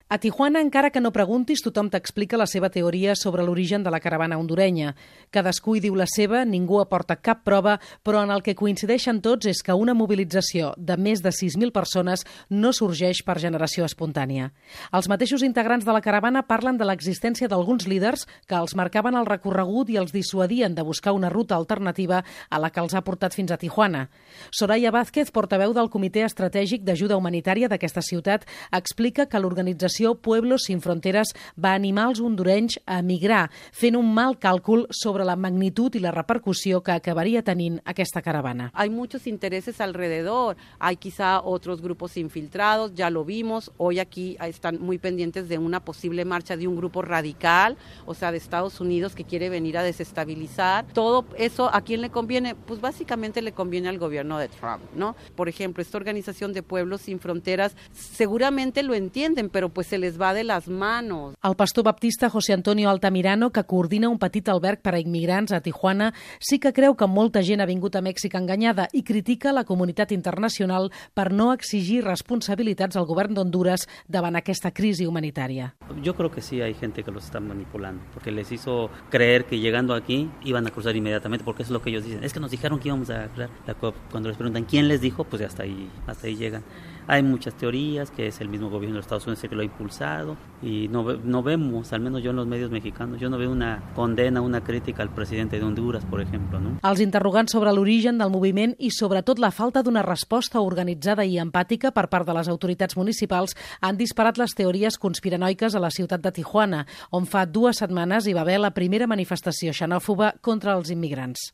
A Tijuana, encara que no preguntis, tothom t'explica la seva teoria sobre l'origen de la caravana hondurenya. Cadascú hi diu la seva, ningú aporta cap prova, però en el que coincideixen tots és que una mobilització de més de 6.000 persones no sorgeix per generació espontània. Els mateixos integrants de la caravana parlen de l'existència d'alguns líders que els marcaven el recorregut i els dissuadien de buscar una ruta alternativa a la que els ha portat fins a Tijuana. Soraya Vázquez, portaveu del Comitè Estratègic d'Ajuda Humanitària d'aquesta ciutat, explica que l'organització Pueblos Sin Fronteras va animar els hondurenys a emigrar, fent un mal càlcul sobre la magnitud i la repercussió que acabaria tenint aquesta caravana. Hay muchos intereses alrededor, hay quizá otros grupos infiltrados, ya lo vimos, hoy aquí están muy pendientes de una posible marcha de un grupo radical, o sea, de Estados Unidos que quiere venir a desestabilizar. Todo eso, ¿a quién le conviene? Pues básicamente le conviene al gobierno de Trump, ¿no? Por ejemplo, esta organización de Pueblos Sin Fronteras seguramente lo entienden, pero pues se les va de las manos. El pastor baptista José Antonio Altamirano, que coordina un petit alberg per a immigrants a Tijuana, sí que creu que molta gent ha vingut a Mèxic enganyada i critica la comunitat internacional per no exigir responsabilitats al govern d'Honduras davant aquesta crisi humanitària. Yo creo que sí hay gente que los está manipulando, porque les hizo creer que llegando aquí iban a cruzar inmediatamente, porque eso es lo que ellos dicen. Es que nos dijeron que íbamos a cruzar la COP. Cuando les preguntan quién les dijo, pues hasta ahí llegan. Hay muchas teorías, que es el mismo gobierno de Estados Unidos el que lo ha impulsado, y no vemos, al menos yo en los medios mexicanos, yo no veo una condena, una crítica al presidente de Honduras, por ejemplo, ¿no? Els interrogants sobre l'origen del moviment i sobretot la falta d'una resposta organitzada i empàtica per part de les autoritats municipals han disparat les teories conspiranoiques a la ciutat de Tijuana, on fa 2 setmanes hi va haver la primera manifestació xenòfoba contra els immigrants.